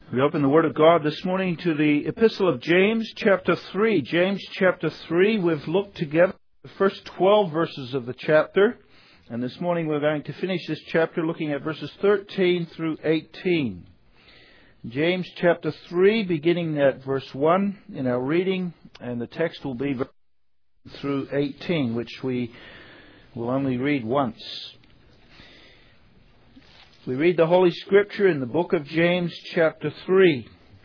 We open the Word of God this morning to the Epistle of James, chapter 3. James, chapter 3, we've looked together the first 12 verses of the chapter. And this morning we're going to finish this chapter looking at verses 13 through 18. James, chapter 3, beginning at verse 1 in our reading. And the text will be through 18, which we will only read once. We read the Holy Scripture in the book of James, chapter 3.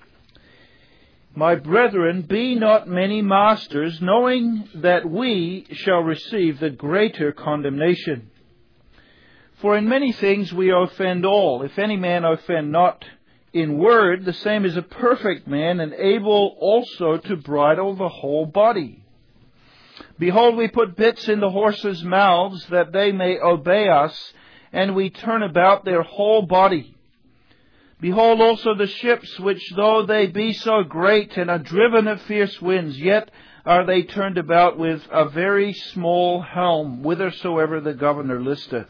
My brethren, be not many masters, knowing that we shall receive the greater condemnation. For in many things we offend all. If any man offend not in word, the same is a perfect man, and able also to bridle the whole body. Behold, we put bits in the horses' mouths, that they may obey us, and we turn about their whole body. Behold also the ships, which though they be so great, and are driven of fierce winds, yet are they turned about with a very small helm, whithersoever the governor listeth.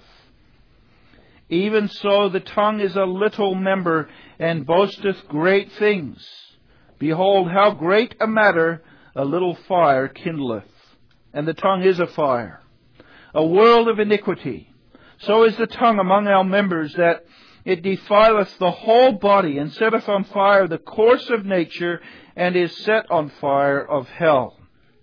Even so the tongue is a little member, and boasteth great things. Behold, how great a matter a little fire kindleth. And the tongue is a fire, a world of iniquity. So is the tongue among our members, that it defileth the whole body, and setteth on fire the course of nature, and is set on fire of hell.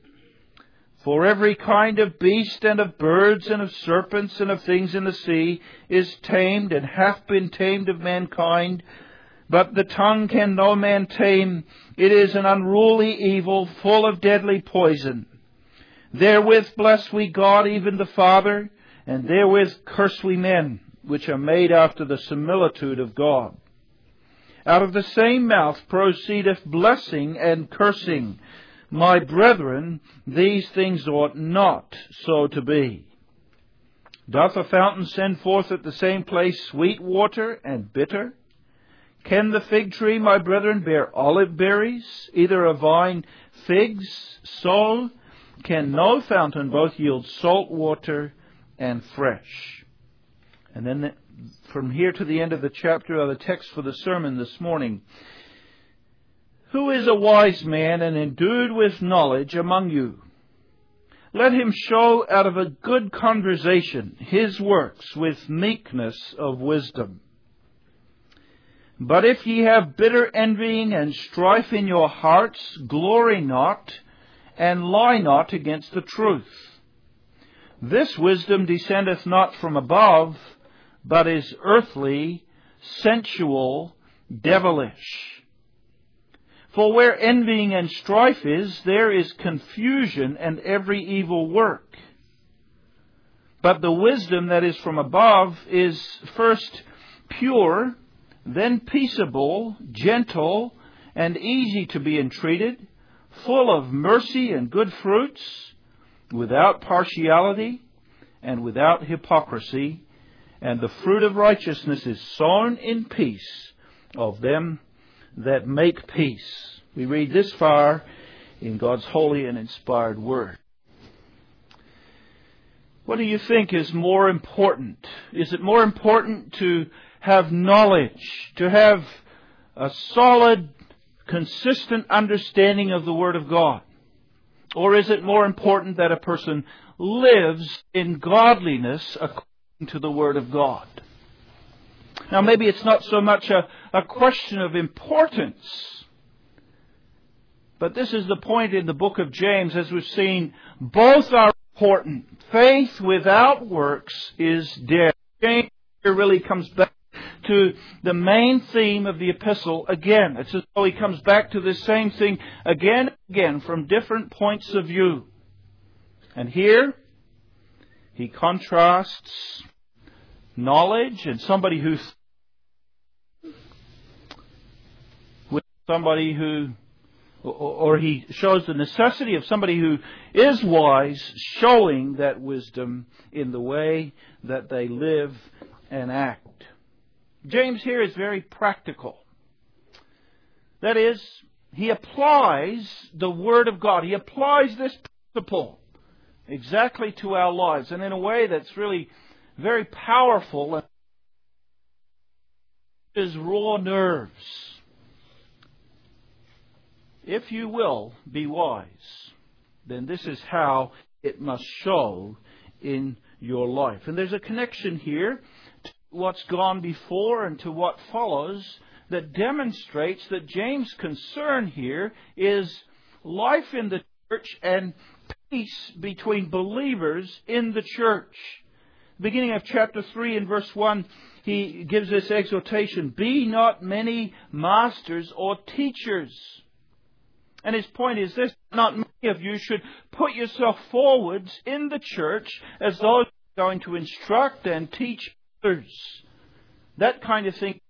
For every kind of beast, and of birds, and of serpents, and of things in the sea, is tamed, and hath been tamed of mankind. But the tongue can no man tame. It is an unruly evil, full of deadly poison. Therewith bless we God, even the Father, and therewith curse we men, which are made after the similitude of God. Out of the same mouth proceedeth blessing and cursing. My brethren, these things ought not so to be. Doth a fountain send forth at the same place sweet water and bitter? Can the fig tree, my brethren, bear olive berries, either a vine figs? So can no fountain both yield salt water and fresh. And then from here to the end of the chapter are the text for the sermon this morning. Who is a wise man and endued with knowledge among you? Let him show out of a good conversation his works with meekness of wisdom. But if ye have bitter envying and strife in your hearts, glory not, and lie not against the truth. This wisdom descendeth not from above, but is earthly, sensual, devilish. For where envying and strife is, there is confusion and every evil work. But the wisdom that is from above is first pure, then peaceable, gentle, and easy to be entreated, full of mercy and good fruits, without partiality and without hypocrisy, and the fruit of righteousness is sown in peace of them that make peace. We read this far in God's holy and inspired Word. What do you think is more important? Is it more important to have knowledge, to have a solid, consistent understanding of the Word of God? Or is it more important that a person lives in godliness according to the Word of God? Now, maybe it's not so much a question of importance, but this is the point in the book of James, as we've seen, both are important. Faith without works is dead. James here really comes back to the main theme of the epistle again. It's as though he comes back to the same thing again and again from different points of view. And here he contrasts knowledge and somebody who with somebody who, or he shows the necessity of somebody who is wise, showing that wisdom in the way that they live and act. James here is very practical. That is, he applies the Word of God. He applies this principle exactly to our lives, and in a way that's really very powerful. His raw nerves. if you will be wise, then this is how it must show in your life. And there's a connection here to what's gone before and to what follows that demonstrates that James' concern here is life in the church and peace between believers in the church. Beginning of chapter 3 and verse 1, he gives this exhortation, "Be not many masters or teachers." And his point is this: not many of you should put yourself forwards in the church as those who are going to instruct and teach others. That kind of thing,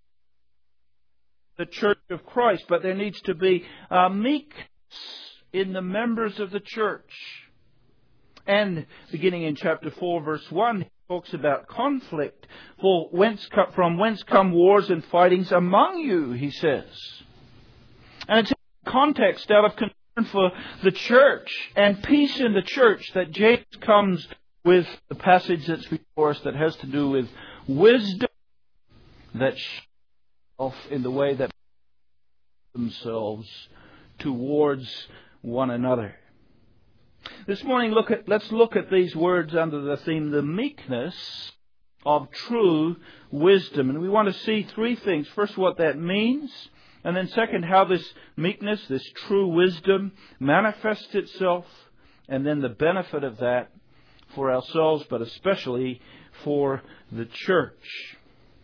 the church of Christ. But there needs to be meekness in the members of the church. And beginning in chapter 4, verse 1, he talks about conflict. "For from whence come wars and fightings among you," he says. And it's in context out of concern for the church and peace in the church that James comes with the passage that's before us that has to do with wisdom that shows in the way that themselves towards one another. This morning, let's look at these words under the theme, the meekness of true wisdom. And we want to see three things. First, what that means. And then second, how this meekness, this true wisdom, manifests itself. And then the benefit of that for ourselves, but especially for the church.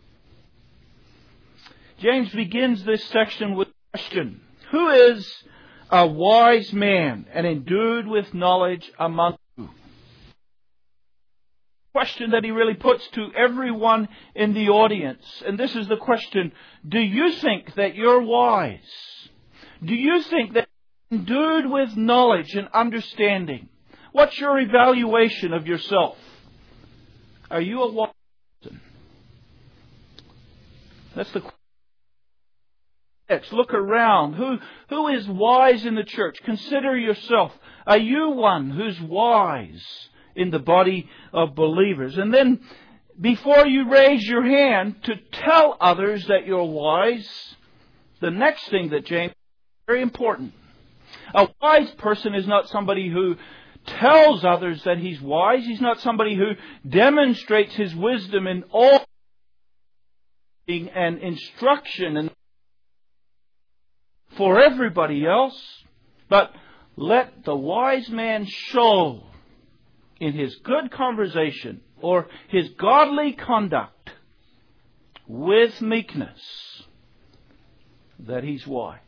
James begins this section with a question. Who is a wise man and endued with knowledge among you? Question that he really puts to everyone in the audience. And this is the question: do you think that you're wise? Do you think that you're endued with knowledge and understanding? What's your evaluation of yourself? Are you a wise person? That's the question. Look around. Who is wise in the church? Consider yourself. Are you one who's wise in the body of believers? And then, before you raise your hand to tell others that you're wise, the next thing that James is very important. A wise person is not somebody who tells others that he's wise. He's not somebody who demonstrates his wisdom in all and instruction and for everybody else, but let the wise man show in his good conversation or his godly conduct with meekness that he's wise.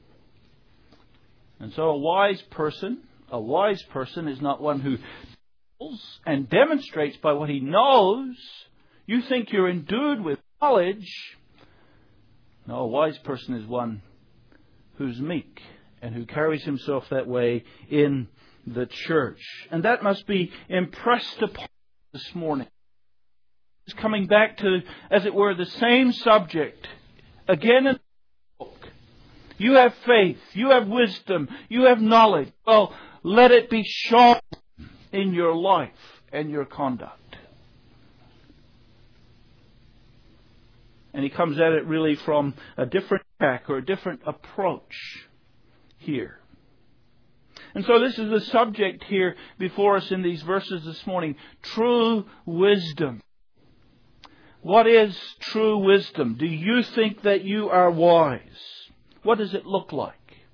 And so a wise person is not one who tells and demonstrates by what he knows. You think you're endued with knowledge. No, a wise person is one who's meek and who carries himself that way in the church. And that must be impressed upon this morning. It's coming back to, as it were, the same subject again in the book. You have faith, you have wisdom, you have knowledge. Well, let it be shown in your life and your conduct. And he comes at it really from a different tack or a different approach here. And so this is the subject here before us in these verses this morning. True wisdom. What is true wisdom? Do you think that you are wise? What does it look like?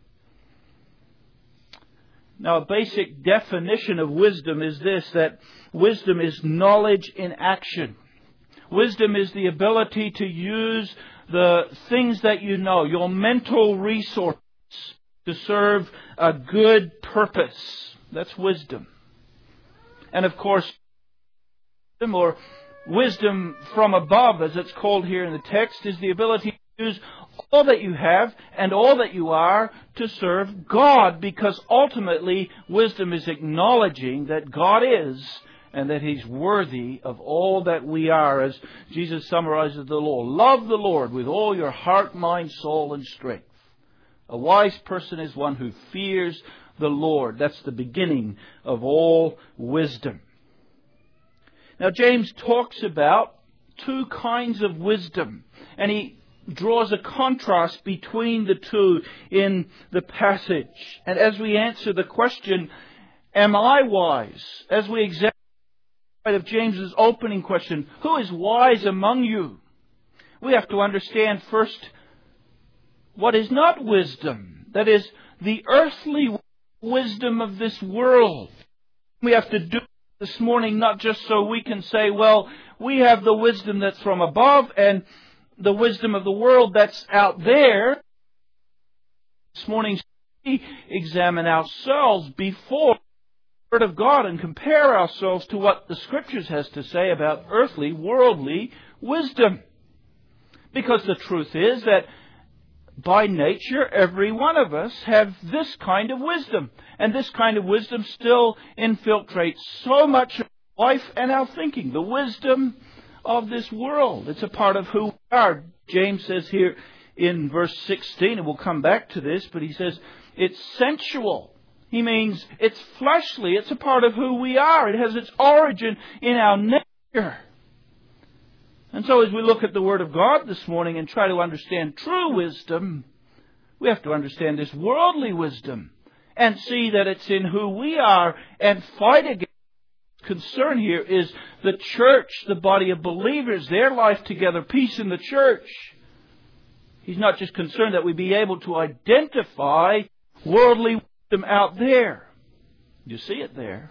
Now, a basic definition of wisdom is this, that wisdom is knowledge in action. Wisdom is the ability to use the things that you know, your mental resources, to serve a good purpose. That's wisdom. And of course, wisdom from above, as it's called here in the text, is the ability to use all that you have and all that you are to serve God, because ultimately wisdom is acknowledging that God is and that He's worthy of all that we are, as Jesus summarizes the law. Love the Lord with all your heart, mind, soul, and strength. A wise person is one who fears the Lord. That's the beginning of all wisdom. Now, James talks about two kinds of wisdom, and he draws a contrast between the two in the passage. And as we answer the question, am I wise? As we examine of James's opening question, who is wise among you? We have to understand first what is not wisdom. That is, the earthly wisdom of this world. We have to do this morning not just so we can say, well, we have the wisdom that's from above and the wisdom of the world that's out there. This morning, we examine ourselves before the Word of God and compare ourselves to what the Scriptures has to say about earthly, worldly wisdom. Because the truth is that by nature, every one of us have this kind of wisdom. And this kind of wisdom still infiltrates so much of life and our thinking. The wisdom of this world. It's a part of who we are. James says here in verse 16, and we'll come back to this, but he says it's sensual. He means it's fleshly. It's a part of who we are. It has its origin in our nature. And so as we look at the Word of God this morning and try to understand true wisdom, we have to understand this worldly wisdom and see that it's in who we are and fight against. Concern here is the church, the body of believers, their life together, peace in the church. He's not just concerned that we be able to identify worldly wisdom out there. You see it there.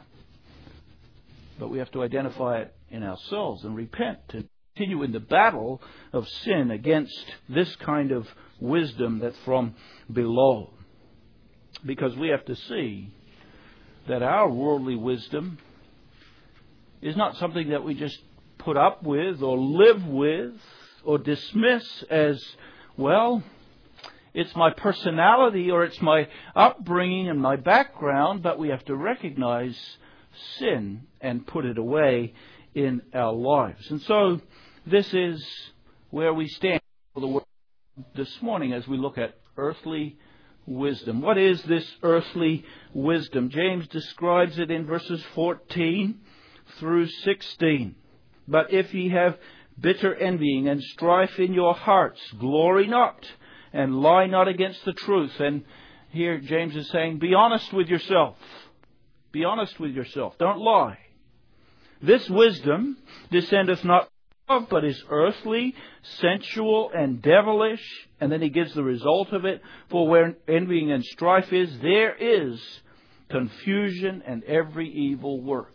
But we have to identify it in ourselves and repent and continue in the battle of sin against this kind of wisdom that's from below. Because we have to see that our worldly wisdom is not something that we just put up with or live with or dismiss as, well, it's my personality or it's my upbringing and my background, but we have to recognize sin and put it away in our lives. And so this is where we stand for the word this morning as we look at earthly wisdom. What is this earthly wisdom? James describes it in verses 14 through 16. But if ye have bitter envying and strife in your hearts, glory not, and lie not against the truth. And here James is saying, be honest with yourself. Be honest with yourself. Don't lie. This wisdom descendeth not above, but is earthly, sensual, and devilish. And then he gives the result of it. For where envying and strife is, there is confusion and every evil work.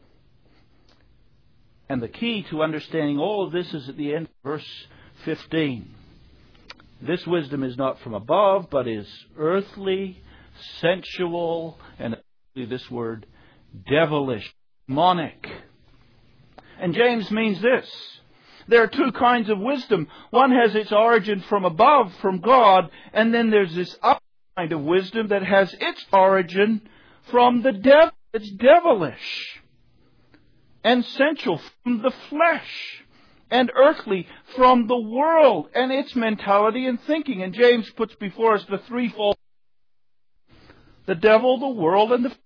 And the key to understanding all of this is at the end of verse 15. This wisdom is not from above, but is earthly, sensual, and this word, devilish, demonic. And James means this. There are two kinds of wisdom. One has its origin from above, from God, and then there's this other kind of wisdom that has its origin from the devil. It's devilish and sensual, from the flesh, and earthly, from the world and its mentality and thinking. And James puts before us the threefold: the devil, the world, and the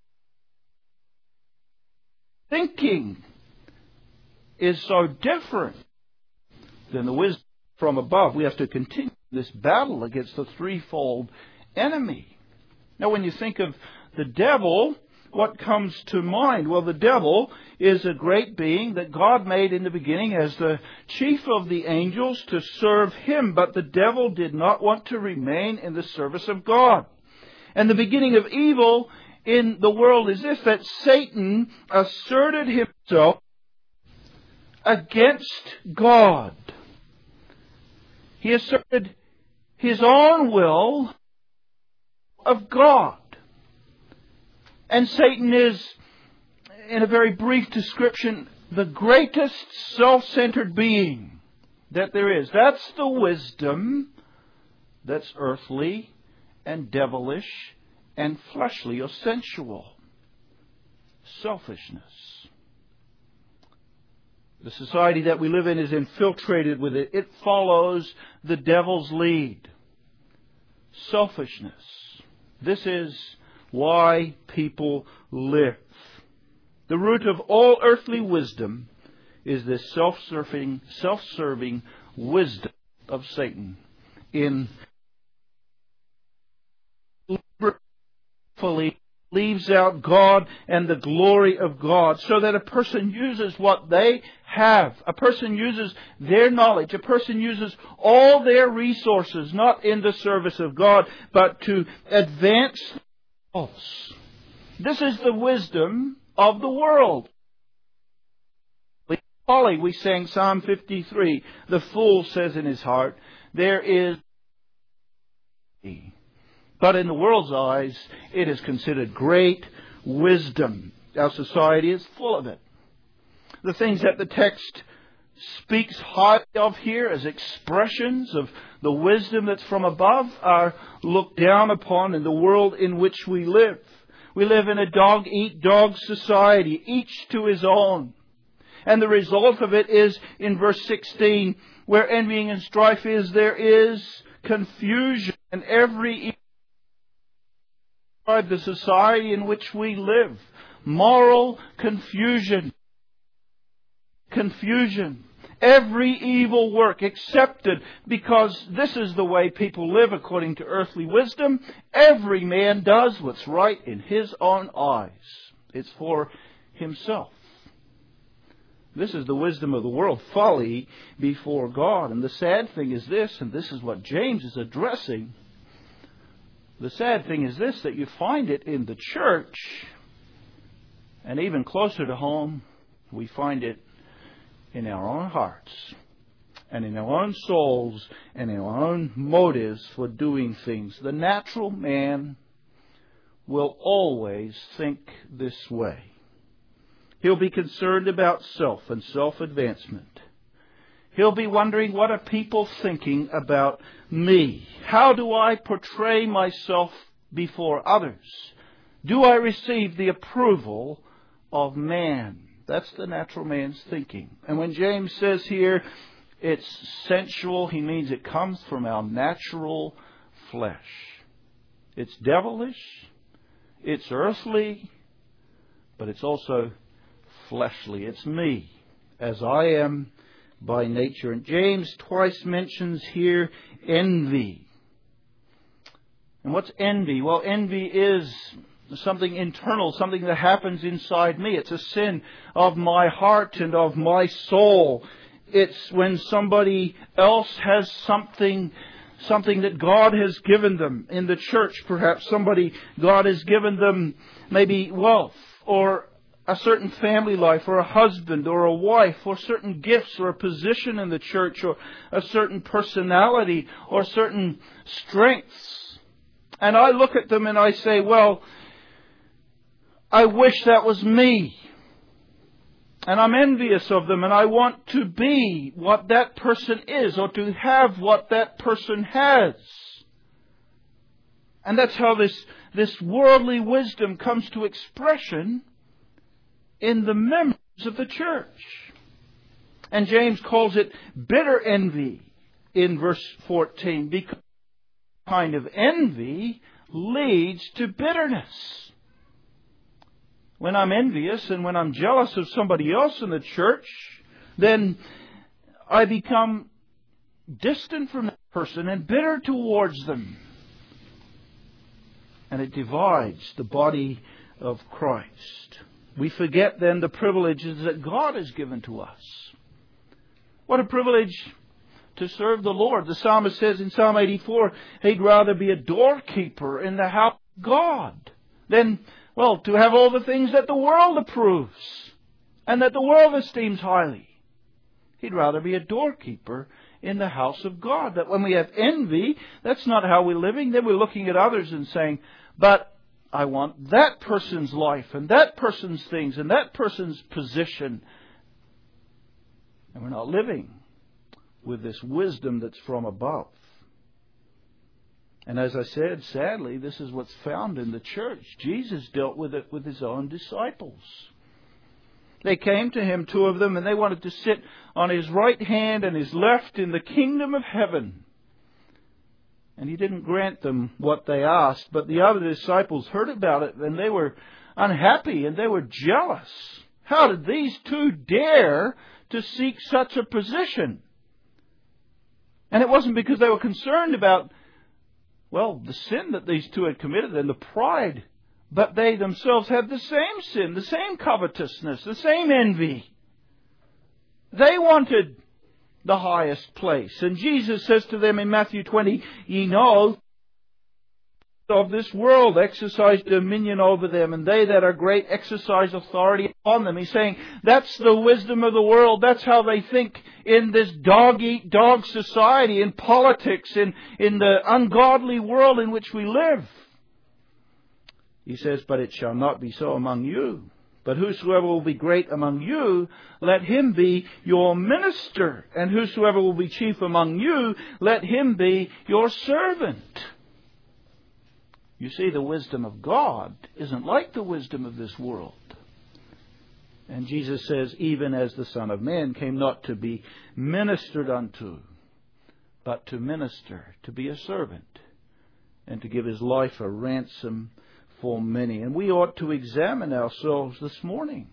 thinking is so different than the wisdom from above. We have to continue this battle against the threefold enemy. Now, when you think of the devil, what comes to mind? Well, the devil is a great being that God made in the beginning as the chief of the angels to serve Him. But the devil did not want to remain in the service of God. And the beginning of evil in the world is this, that Satan asserted himself against God. He asserted his own will of God. And Satan is, in a very brief description, the greatest self-centered being that there is. That's the wisdom that's earthly and devilish and fleshly or sensual. Selfishness. The society that we live in is infiltrated with it. It follows the devil's lead. Selfishness. This is why people live. The root of all earthly wisdom is this self-serving wisdom of Satan. in fully leaves out God and the glory of God, so that a person uses what they have. A person uses their knowledge. A person uses all their resources, not in the service of God, but to advance themselves. This is the wisdom of the world. Folly, we sang Psalm 53. The fool says in his heart, there is... But in the world's eyes, it is considered great wisdom. Our society is full of it. The things that the text speaks highly of here as expressions of the wisdom that's from above are looked down upon in the world in which we live. We live in a dog-eat-dog society, each to his own. And the result of it is, in verse 16, where envying and strife is, there is confusion and every the society in which we live. Moral confusion. Confusion. Every evil work accepted, because this is the way people live according to earthly wisdom. Every man does what's right in his own eyes. It's for himself. This is the wisdom of the world, folly before God. And the sad thing is this, and this is what James is addressing. The sad thing is this, that you find it in the church, and even closer to home, we find it in our own hearts, and in our own souls, and in our own motives for doing things. The natural man will always think this way. He'll be concerned about self and self-advancement. He'll be wondering, what are people thinking about me? How do I portray myself before others? Do I receive the approval of man? That's the natural man's thinking. And when James says here it's sensual, he means it comes from our natural flesh. It's devilish, it's earthly, but it's also fleshly. It's me, as I am by nature. And James twice mentions here envy. And what's envy? Well, envy is something internal, something that happens inside me. It's a sin of my heart and of my soul. It's when somebody else has something that God has given them. In the church, perhaps God has given them maybe wealth, or a certain family life, or a husband, or a wife, or certain gifts, or a position in the church, or a certain personality, or certain strengths. And I look at them and I say, well, I wish that was me. And I'm envious of them, and I want to be what that person is, or to have what that person has. And that's how this worldly wisdom comes to expression in the members of the church. And James calls it bitter envy in verse 14, because this kind of envy leads to bitterness. When I'm envious and when I'm jealous of somebody else in the church, then I become distant from that person and bitter towards them. And it divides the body of Christ. We forget then the privileges that God has given to us. What a privilege to serve the Lord. The psalmist says in Psalm 84, he'd rather be a doorkeeper in the house of God than, well, to have all the things that the world approves and that the world esteems highly. He'd rather be a doorkeeper in the house of God. That when we have envy, that's not how we're living. Then we're looking at others and saying, but I want that person's life and that person's things and that person's position. And we're not living with this wisdom that's from above. And as I said, sadly, this is what's found in the church. Jesus dealt with it with his own disciples. They came to him, two of them, and they wanted to sit on his right hand and his left in the kingdom of heaven. And he didn't grant them what they asked. But the other disciples heard about it, and they were unhappy and they were jealous. How did these two dare to seek such a position? And it wasn't because they were concerned about, well, the sin that these two had committed and the pride, but they themselves had the same sin, the same covetousness, the same envy. They wanted the highest place. And Jesus says to them in Matthew 20, "Ye know of this world exercise dominion over them, and they that are great exercise authority upon them." He's saying that's the wisdom of the world. That's how they think in this dog-eat-dog society, in politics, in the ungodly world in which we live. He says, "But it shall not be so among you. But whosoever will be great among you, let him be your minister. And whosoever will be chief among you, let him be your servant." You see, the wisdom of God isn't like the wisdom of this world. And Jesus says, "Even as the Son of Man came not to be ministered unto, but to minister, to be a servant, and to give his life a ransom for many." And we ought to examine ourselves this morning.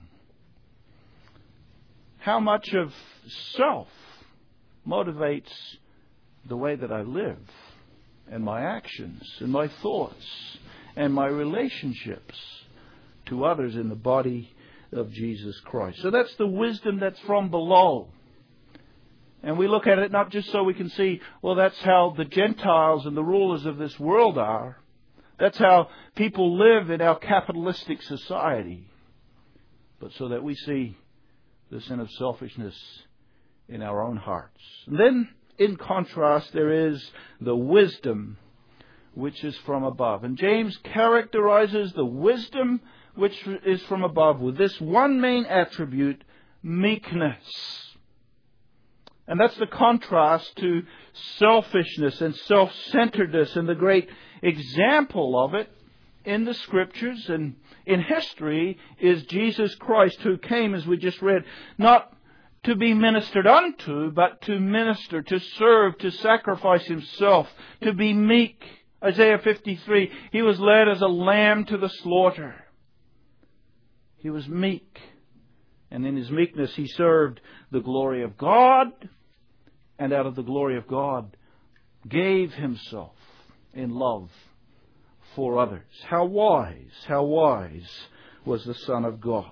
How much of self motivates the way that I live, and my actions, and my thoughts, and my relationships to others in the body of Jesus Christ? So that's the wisdom that's from below. And we look at it not just so we can see, well, that's how the Gentiles and the rulers of this world are. That's how people live in our capitalistic society. But so that we see the sin of selfishness in our own hearts. And then, in contrast, there is the wisdom which is from above. And James characterizes the wisdom which is from above with this one main attribute, meekness. And that's the contrast to selfishness and self-centeredness. And the great example of it in the Scriptures and in history is Jesus Christ, who came, as we just read, not to be ministered unto, but to minister, to serve, to sacrifice himself, to be meek. Isaiah 53, he was led as a lamb to the slaughter. He was meek. And in his meekness he served the glory of God, and out of the glory of God gave himself in love for others. How wise was the Son of God.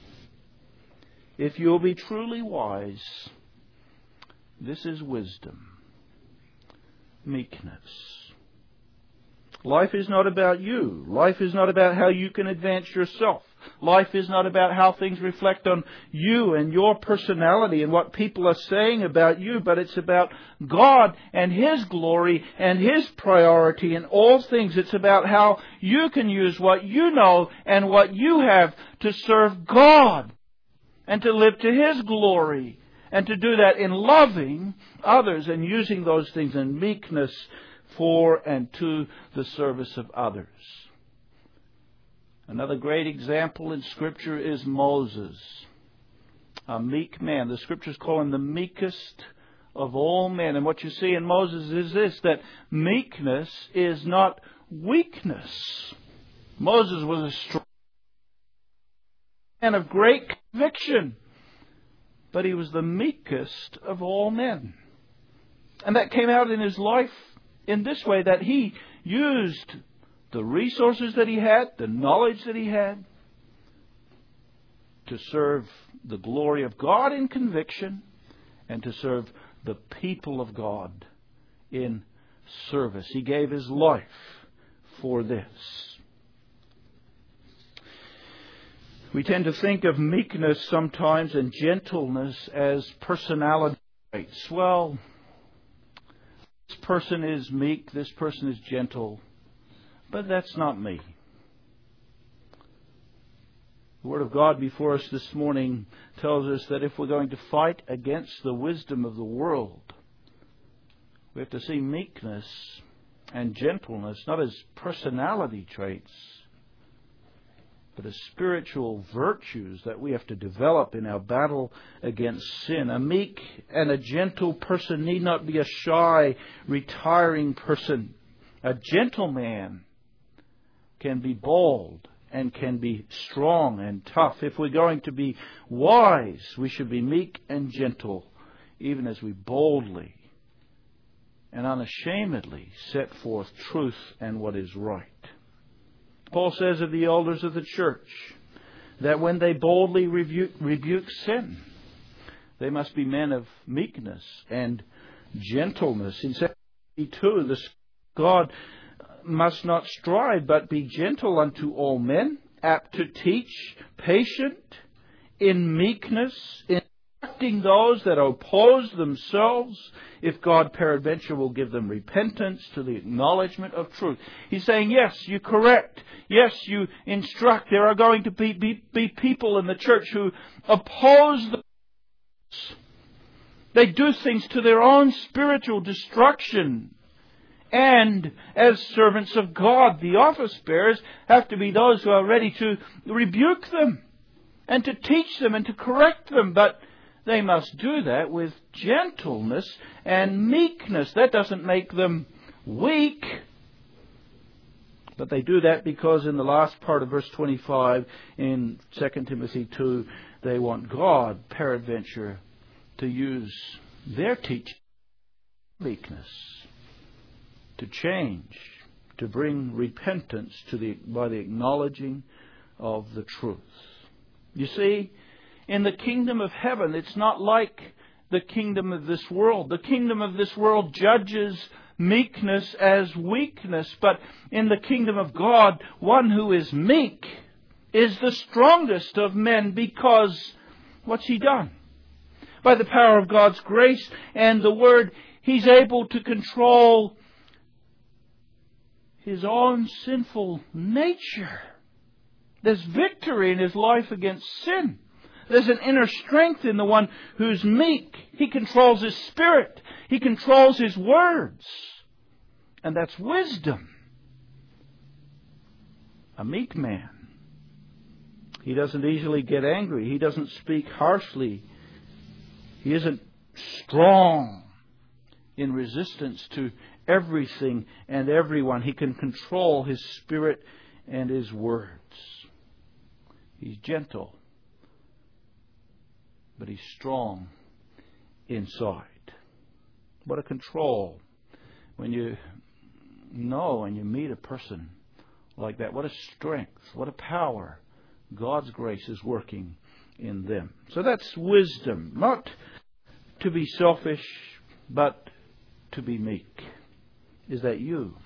If you'll be truly wise, this is wisdom. Meekness. Life is not about you. Life is not about how you can advance yourself. Life is not about how things reflect on you and your personality and what people are saying about you, but it's about God and His glory and His priority in all things. It's about how you can use what you know and what you have to serve God and to live to His glory, and to do that in loving others and using those things in meekness for and to the service of others. Another great example in Scripture is Moses, a meek man. The Scriptures call him the meekest of all men. And what you see in Moses is this, that meekness is not weakness. Moses was a strong man of great conviction, but he was the meekest of all men. And that came out in his life in this way, that he used the resources that he had, the knowledge that he had, to serve the glory of God in conviction and to serve the people of God in service. He gave his life for this. We tend to think of meekness sometimes and gentleness as personality traits. Well, this person is meek, this person is gentle, but that's not me. The Word of God before us this morning tells us that if we're going to fight against the wisdom of the world, we have to see meekness and gentleness not as personality traits, but as spiritual virtues that we have to develop in our battle against sin. A meek and a gentle person need not be a shy, retiring person. A gentle man can be bold and can be strong and tough. If we're going to be wise, we should be meek and gentle, even as we boldly and unashamedly set forth truth and what is right. Paul says of the elders of the church that when they boldly rebuke sin, they must be men of meekness and gentleness. In 2, the God must not strive, but be gentle unto all men, apt to teach, patient, in meekness, instructing those that oppose themselves, if God peradventure will give them repentance to the acknowledgement of truth. He's saying, yes, you correct. Yes, you instruct. There are going to be people in the church who oppose the They do things to their own spiritual destruction. And as servants of God, the office bearers have to be those who are ready to rebuke them and to teach them and to correct them. But they must do that with gentleness and meekness. That doesn't make them weak. But they do that because in the last part of verse 25 in 2 Timothy 2, they want God, peradventure, to use their teaching, meekness, to change, to bring repentance by the acknowledging of the truth. You see, in the kingdom of heaven, it's not like the kingdom of this world. The kingdom of this world judges meekness as weakness, but in the kingdom of God, one who is meek is the strongest of men, because what's he done? By the power of God's grace and the Word, he's able to control his own sinful nature. There's victory in his life against sin. There's an inner strength in the one who's meek. He controls his spirit. He controls his words. And that's wisdom. A meek man. He doesn't easily get angry. He doesn't speak harshly. He isn't strong in resistance to everything and everyone. He can control his spirit and his words. He's gentle, but he's strong inside. What a control when you know and you meet a person like that. What a strength, what a power God's grace is working in them. So that's wisdom, not to be selfish, but to be meek. Is that you?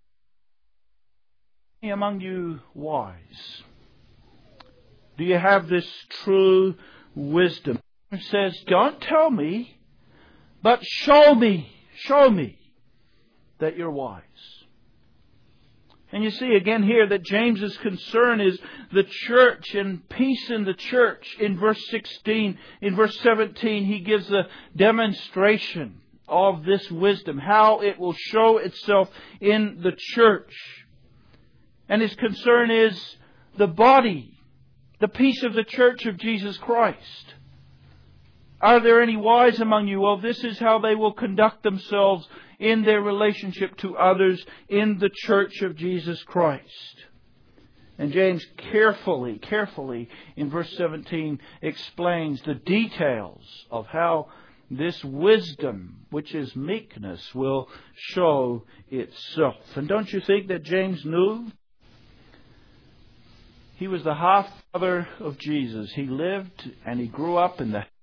Among you wise? Do you have this true wisdom? It says, don't tell me, but show me that you're wise. And you see again here that James's concern is the church and peace in the church. In verse 16, in verse 17, he gives a demonstration of this wisdom, how it will show itself in the church. And his concern is the body, the peace of the church of Jesus Christ. Are there any wise among you? Well, this is how they will conduct themselves in their relationship to others in the church of Jesus Christ. And James carefully in verse 17 explains the details of how this wisdom, which is meekness, will show itself. And don't you think that James knew? He was the half-brother of Jesus. He lived and he grew up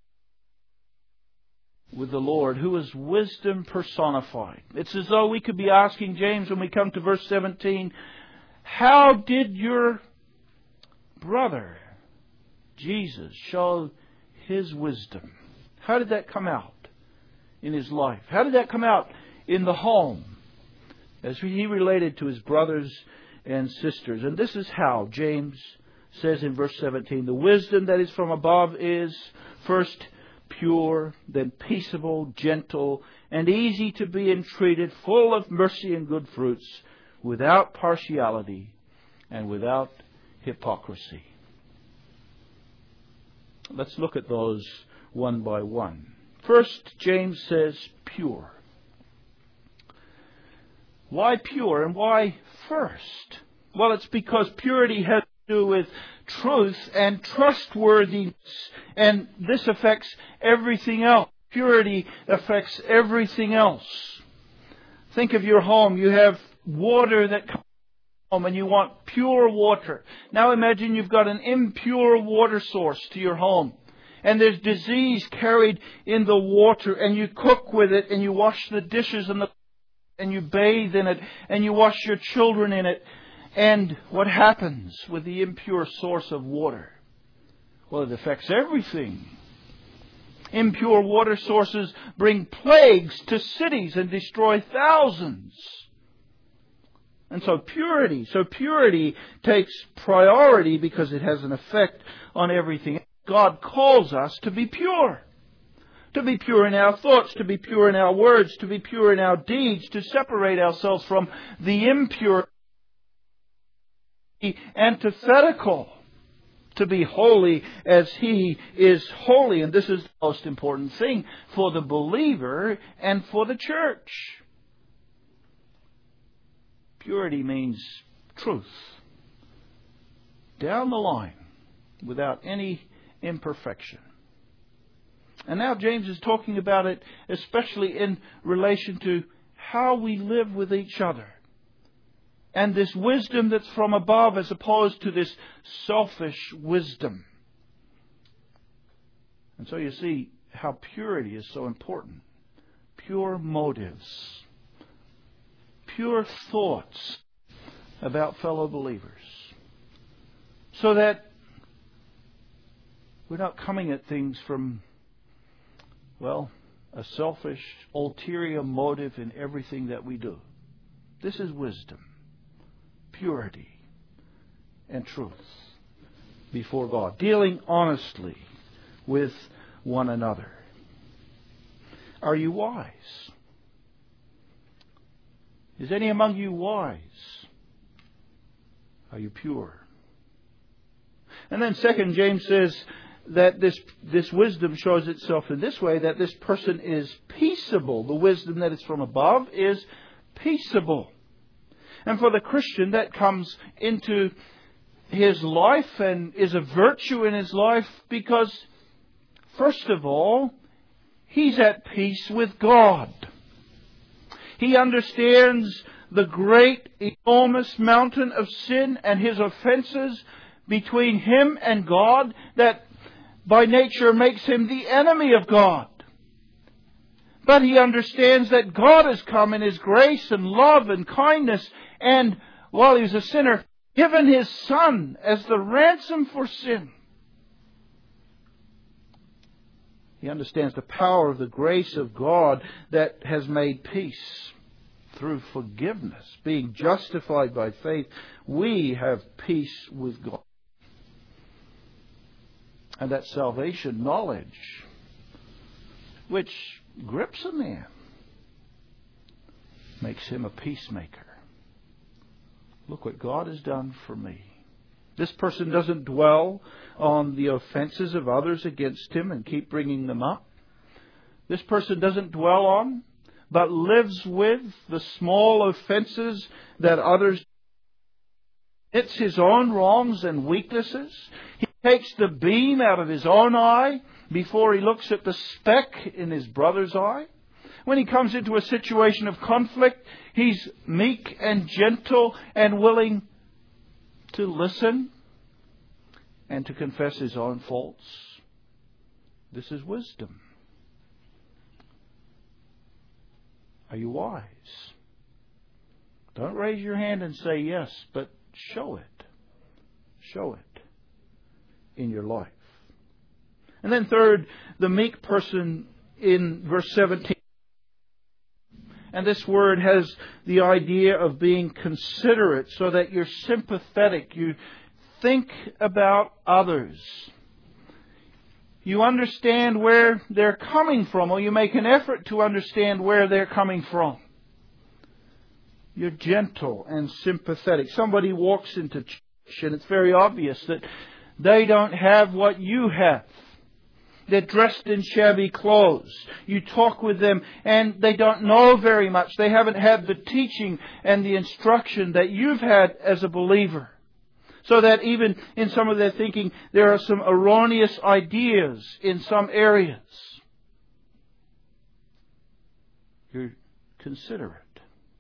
with the Lord, who is wisdom personified. It's as though we could be asking James when we come to verse 17, how did your brother, Jesus, show his wisdom? How did that come out in his life? How did that come out in the home as he related to his brothers and sisters? And this is how James says in verse 17, the wisdom that is from above is first pure, then peaceable, gentle, and easy to be entreated, full of mercy and good fruits, without partiality and without hypocrisy. Let's look at those one by one. First, James says pure. Why pure and why first? Well, it's because purity has to do with truth and trustworthiness, and this affects everything else. Purity affects everything else. Think of your home. You have water that comes from home and you want pure water. Now imagine you've got an impure water source to your home. And there's disease carried in the water, and you cook with it, and you wash the dishes and you bathe in it, and you wash your children in it. And what happens with the impure source of water? Well, it affects everything. Impure water sources bring plagues to cities and destroy thousands. And so purity takes priority because it has an effect on everything. God calls us to be pure. To be pure in our thoughts, to be pure in our words, to be pure in our deeds, to separate ourselves from the impure, antithetical, to be holy as He is holy. And this is the most important thing for the believer and for the church. Purity means truth. Down the line, without any imperfection. And now James is talking about it, especially in relation to how we live with each other. And this wisdom that's from above as opposed to this selfish wisdom. And so you see how purity is so important. Pure motives. Pure thoughts about fellow believers. So that we're not coming at things from, well, a selfish, ulterior motive in everything that we do. This is wisdom, purity, and truth before God. Dealing honestly with one another. Are you wise? Is any among you wise? Are you pure? And then second, James says that this wisdom shows itself in this way, that this person is peaceable. The wisdom that is from above is peaceable. And for the Christian, that comes into his life and is a virtue in his life because, first of all, he's at peace with God. He understands the great, enormous mountain of sin and his offenses between him and God that by nature makes him the enemy of God. But he understands that God has come in His grace and love and kindness, and while he was a sinner, given His Son as the ransom for sin. He understands the power of the grace of God that has made peace through forgiveness. Being justified by faith, we have peace with God. And that salvation knowledge, which grips a man, makes him a peacemaker. Look what God has done for me. This person doesn't dwell on the offenses of others against him and keep bringing them up. This person doesn't dwell on, but lives with the small offenses that others. It's his own wrongs and weaknesses. He takes the beam out of his own eye before he looks at the speck in his brother's eye. When he comes into a situation of conflict, he's meek and gentle and willing to listen and to confess his own faults. This is wisdom. Are you wise? Don't raise your hand and say yes, but show it. Show it in your life. And then third, the meek person in verse 17. And this word has the idea of being considerate, so that you're sympathetic. You think about others. You understand where they're coming from, or you make an effort to understand where they're coming from. You're gentle and sympathetic. Somebody walks into church and it's very obvious that they don't have what you have. They're dressed in shabby clothes. You talk with them and they don't know very much. They haven't had the teaching and the instruction that you've had as a believer. So that even in some of their thinking, there are some erroneous ideas in some areas. You're considerate.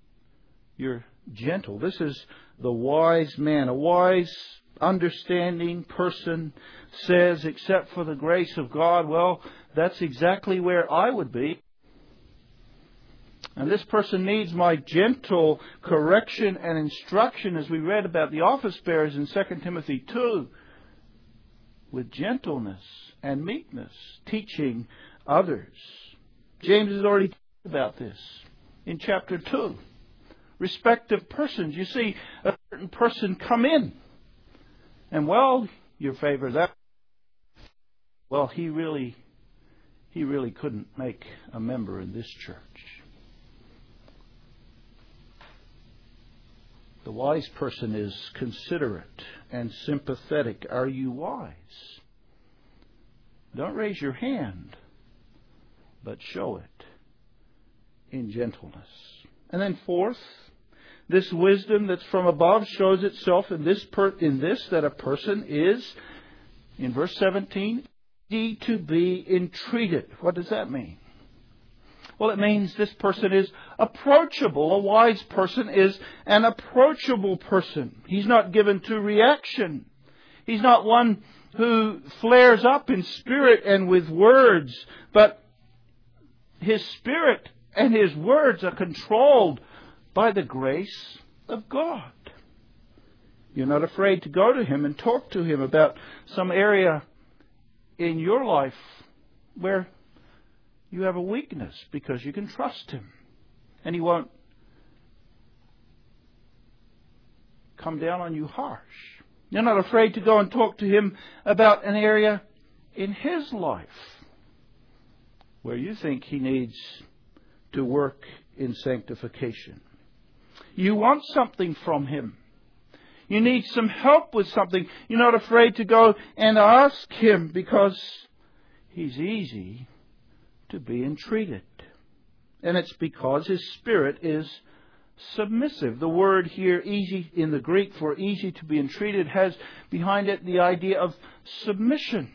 You're gentle. This is the wise man. A wise, understanding person says, except for the grace of God, well, that's exactly where I would be. And this person needs my gentle correction and instruction, as we read about the office bearers in 2 Timothy 2, with gentleness and meekness, teaching others. James has already talked about this in chapter 2. Respective persons. You see a certain person come in, and well, you favor that. Well, he really couldn't make a member in this church. The wise person is considerate and sympathetic. Are you wise? Don't raise your hand, but show it in gentleness. And then fourth, this wisdom that's from above shows itself in this that a person is, in verse 17, easy to be entreated. What does that mean? Well, it means this person is approachable. A wise person is an approachable person. He's not given to reaction. He's not one who flares up in spirit and with words, but his spirit and his words are controlled by the grace of God. You're not afraid to go to him and talk to him about some area in your life where you have a weakness, because you can trust him. And he won't come down on you harsh. You're not afraid to go and talk to him about an area in his life where you think he needs to work in sanctification. You want something from him. You need some help with something. You're not afraid to go and ask him, because he's easy to be entreated. And it's because his spirit is submissive. The word here, easy, in the Greek for easy to be entreated, has behind it the idea of submission.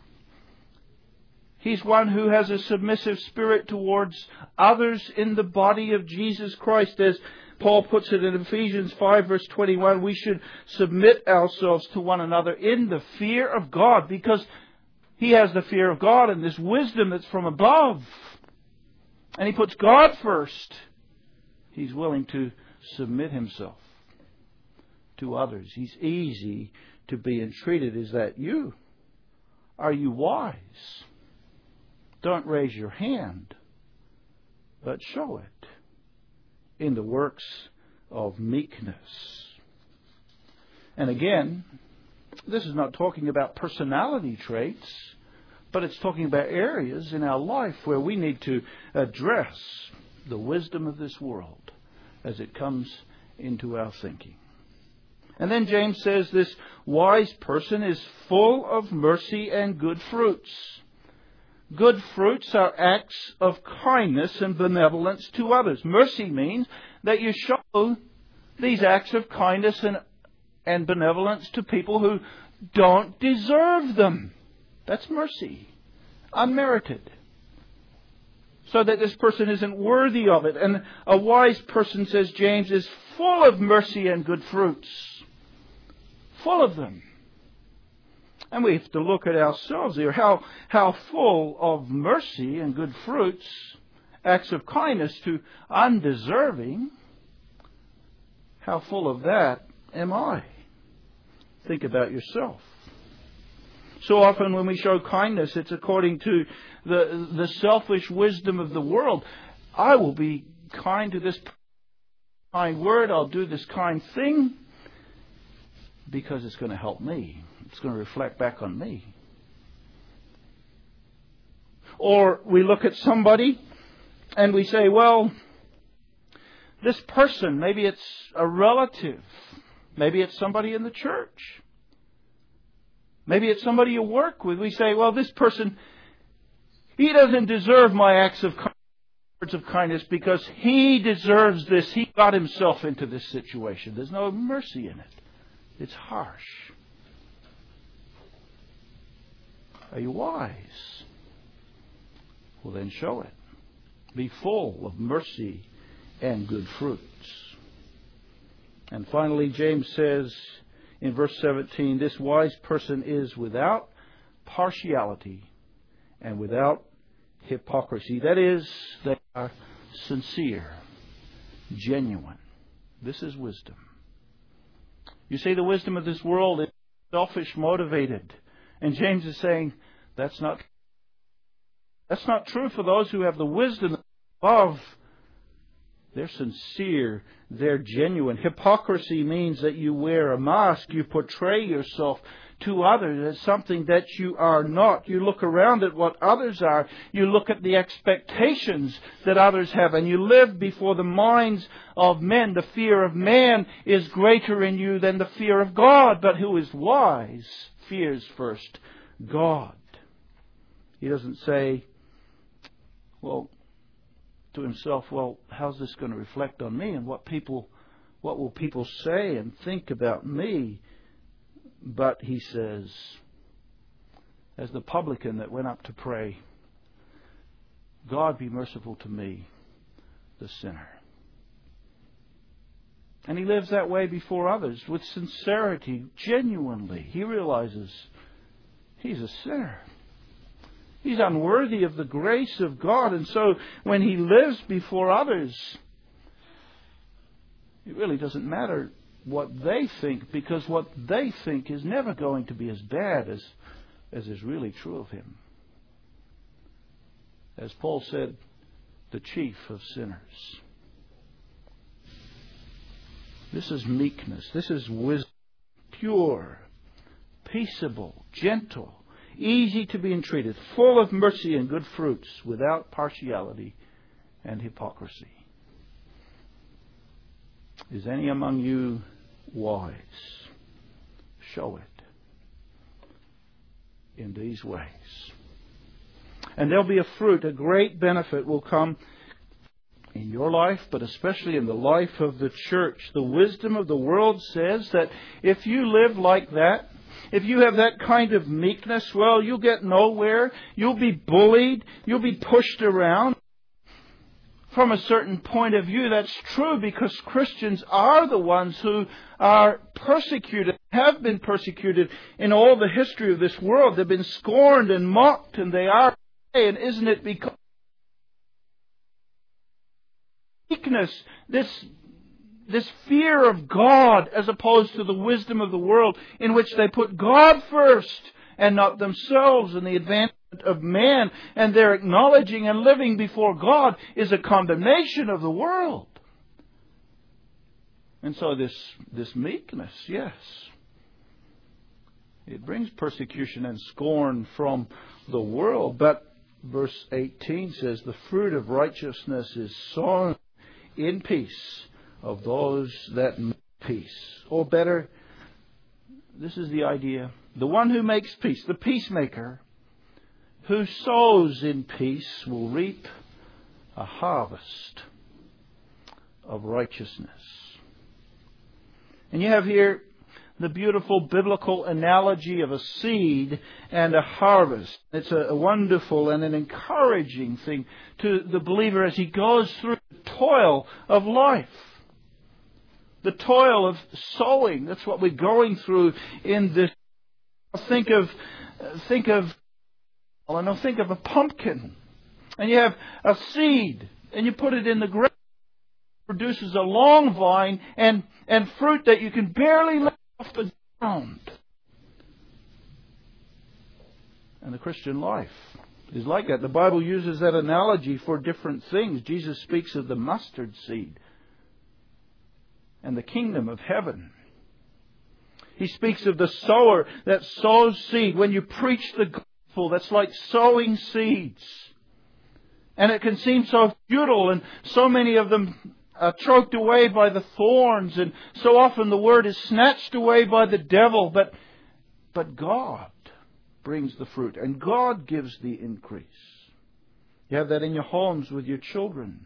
He's one who has a submissive spirit towards others in the body of Jesus Christ. As Paul puts it in Ephesians 5 verse 21, we should submit ourselves to one another in the fear of God, because he has the fear of God and this wisdom that's from above. And he puts God first. He's willing to submit himself to others. He's easy to be entreated. Is that you? Are you wise? Don't raise your hand, but show it in the works of meekness. And again, this is not talking about personality traits, but it's talking about areas in our life where we need to address the wisdom of this world as it comes into our thinking. And then James says this wise person is full of mercy and good fruits. Good fruits are acts of kindness and benevolence to others. Mercy means that you show these acts of kindness and benevolence to people who don't deserve them. That's mercy. Unmerited. So that this person isn't worthy of it. And a wise person, says James, is full of mercy and good fruits. Full of them. And we have to look at ourselves here. How full of mercy and good fruits, acts of kindness to undeserving, how full of that am I? Think about yourself. So often when we show kindness, it's according to the selfish wisdom of the world. I will be kind to this kind word. I'll do this kind thing because it's going to help me. It's going to reflect back on me. Or we look at somebody and we say, well, this person, maybe it's a relative. Maybe it's somebody in the church. Maybe it's somebody you work with. We say, well, this person, he doesn't deserve my acts of words of kindness because he deserves this. He got himself into this situation. There's no mercy in it. It's harsh. Are you wise? Well, then show it. Be full of mercy and good fruits. And finally, James says in verse 17, this wise person is without partiality and without hypocrisy. That is, they are sincere, genuine. This is wisdom. You see, the wisdom of this world is selfish motivated. And James is saying that's not true for those who have the wisdom of. They're sincere. They're genuine. Hypocrisy means that you wear a mask. You portray yourself to others as something that you are not. You look around at what others are. You look at the expectations that others have. And you live before the minds of men. The fear of man is greater in you than the fear of God. But who is wise fears first God. He doesn't say, to himself, how's this going to reflect on me, and what will people say and think about me? But he says, as the publican that went up to pray, God be merciful to me, the sinner. And he lives that way before others with sincerity, genuinely. He realizes he's a sinner. He's unworthy of the grace of God. And so when he lives before others, it really doesn't matter what they think, because what they think is never going to be as bad as is really true of him. As Paul said, the chief of sinners. This is meekness. This is wisdom. Pure, peaceable, gentle, easy to be entreated, full of mercy and good fruits, without partiality and hypocrisy. Is any among you wise? Show it in these ways. And there'll be a fruit, a great benefit will come in your life, but especially in the life of the church. The wisdom of the world says that if you live like that, if you have that kind of meekness, you'll get nowhere. You'll be bullied. You'll be pushed around. From a certain point of view, that's true, because Christians are the ones who are persecuted, have been persecuted in all the history of this world. They've been scorned and mocked, and they are today. And isn't it because meekness, this fear of God, as opposed to the wisdom of the world, in which they put God first and not themselves and the advancement of man, and their acknowledging and living before God is a condemnation of the world. And so this meekness, yes, it brings persecution and scorn from the world. But verse 18 says, the fruit of righteousness is sown in peace of those that make peace. Or better, this is the idea. The one who makes peace, the peacemaker, who sows in peace, will reap a harvest of righteousness. And you have here the beautiful biblical analogy of a seed and a harvest. It's a wonderful and an encouraging thing to the believer as he goes through the toil of life. The toil of sowing. That's what we're going through in this. Think of a pumpkin. And you have a seed, and you put it in the ground. It produces a long vine and fruit that you can barely lift off the ground. And the Christian life is like that. The Bible uses that analogy for different things. Jesus speaks of the mustard seed and the kingdom of heaven. He speaks of the sower that sows seed. When you preach the gospel, that's like sowing seeds. And it can seem so futile, and so many of them are choked away by the thorns, and so often the word is snatched away by the devil. But God brings the fruit, and God gives the increase. You have that in your homes with your children.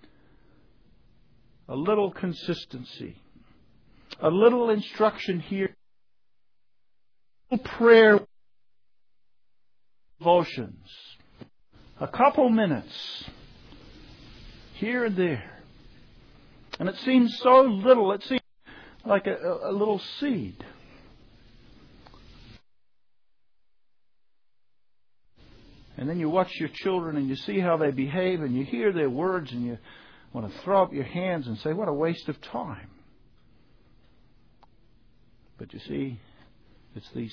A little consistency, a little instruction here, a little prayer, devotions, a couple minutes here and there. And it seems so little. It seems like a little seed. And then you watch your children and you see how they behave and you hear their words and you want to throw up your hands and say, what a waste of time. But you see, it's these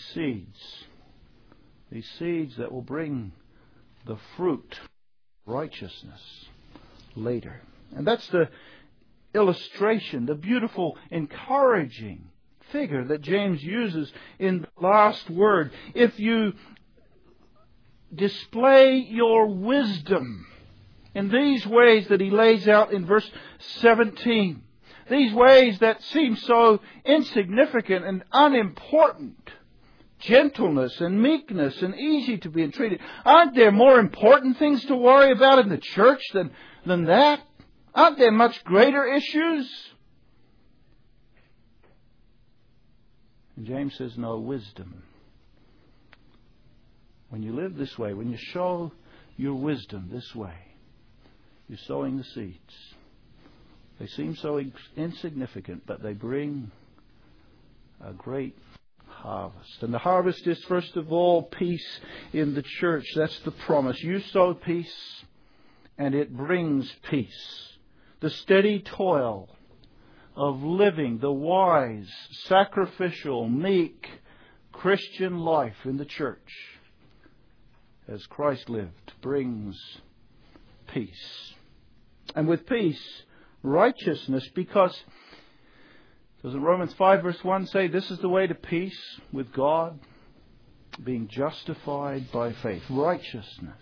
seeds that will bring the fruit, righteousness, later. And that's the illustration, the beautiful, encouraging figure that James uses in the last word. If you display your wisdom in these ways that he lays out in verse 17, these ways that seem so insignificant and unimportant, gentleness and meekness and easy to be entreated, aren't there more important things to worry about in the church than that? Aren't there much greater issues? And James says, no, wisdom. When you live this way, when you show your wisdom this way, you're sowing the seeds. They seem so insignificant, but they bring a great harvest. And the harvest is, first of all, peace in the church. That's the promise. You sow peace, and it brings peace. The steady toil of living the wise, sacrificial, meek Christian life in the church, as Christ lived, brings peace. And with peace, righteousness, because doesn't Romans 5 verse 1 say this is the way to peace with God? Being justified by faith. Righteousness.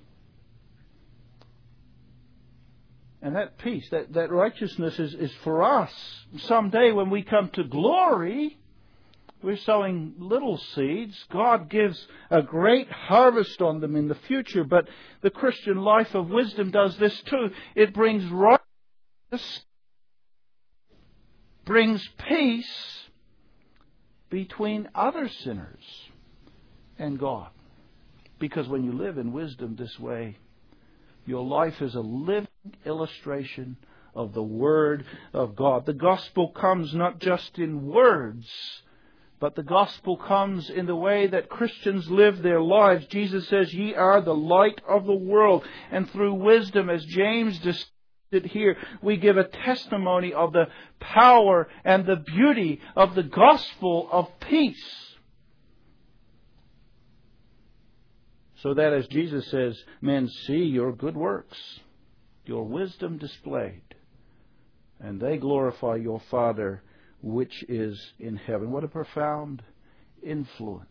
And that peace, that righteousness is for us. Someday when we come to glory, we're sowing little seeds. God gives a great harvest on them in the future. But the Christian life of wisdom does this too. It brings righteousness, brings peace between other sinners and God. Because when you live in wisdom this way, your life is a living illustration of the Word of God. The gospel comes not just in words, but the gospel comes in the way that Christians live their lives. Jesus says, ye are the light of the world. And through wisdom, as James described it here, we give a testimony of the power and the beauty of the gospel of peace. So that, as Jesus says, men see your good works, your wisdom displayed, and they glorify your Father which is in heaven. What a profound influence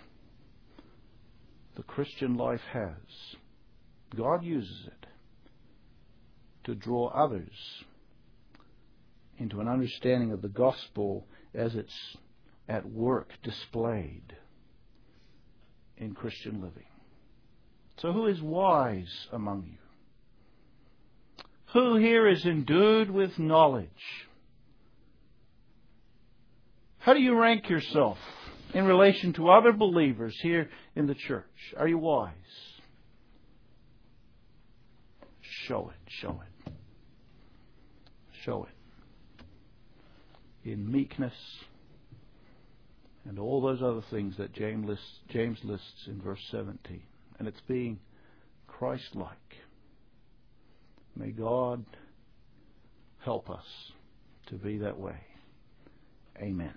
the Christian life has. God uses it to draw others into an understanding of the gospel as it's at work displayed in Christian living. So who is wise among you? Who here is endued with knowledge? How do you rank yourself in relation to other believers here in the church? Are you wise? Show it. Show it. Show it. In meekness and all those other things that James lists in verse 17. And it's being Christ-like. May God help us to be that way. Amen.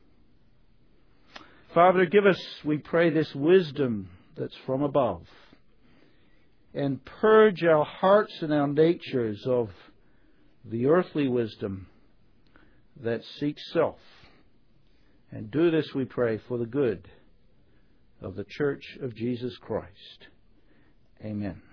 Father, give us, we pray, this wisdom that's from above. And purge our hearts and our natures of the earthly wisdom that seeks self. And do this, we pray, for the good of the Church of Jesus Christ. Amen.